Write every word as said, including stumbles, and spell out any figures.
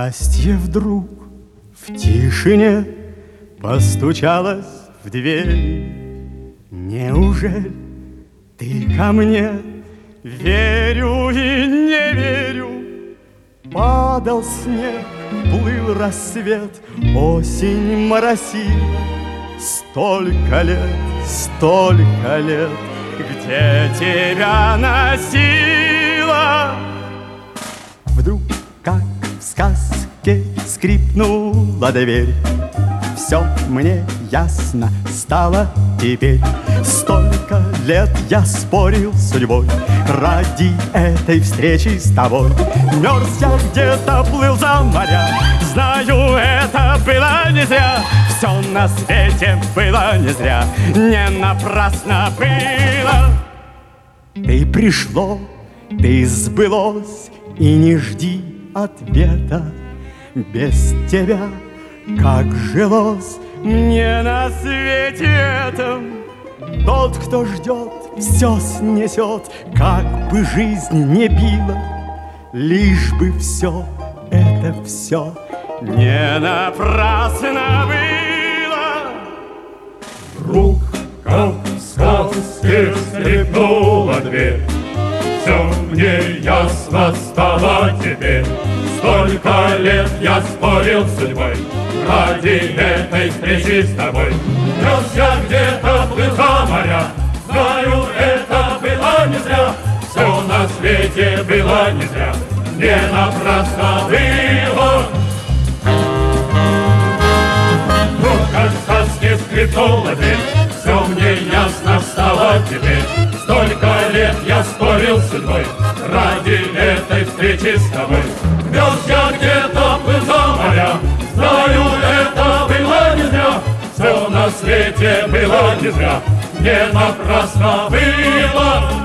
Настя вдруг в тишине постучалась в дверь. Неужели ты ко мне? Верю и не верю. Падал снег, плыл рассвет, осень моросила. Столько лет, столько лет, где тебя носила? Вдруг, как в сказке, скрипнула дверь. Все мне ясно стало теперь. Столько лет я спорил с судьбой ради этой встречи с тобой. Мерз я где-то, плыл за моря. Знаю, это было не зря. Все на свете было не зря. Не напрасно было. Ты пришло, ты сбылось, и не жди ответа. Без тебя как жилось мне на свете этом. Тот, кто ждет, все снесет, как бы жизнь не била, лишь бы все, это все не напрасно было. Вдруг, как в сказке, скрипнула дверь. Все мне ясно стало теперь. Столько лет я спорил с судьбой ради этой встречи с тобой. Нес я где-то, плыл за моря. Знаю, это было не зря. Все на свете было не зря. Не напрасно было. Вдруг, как в сказке, скрипнула дверь. Все мне ясно стало теперь. Столько лет я спорил с судьбой ради этой встречи с тобой. Вез я где-то, плыл за моря. Знаю, это было не зря. Все на свете было не зря. Не напрасно было.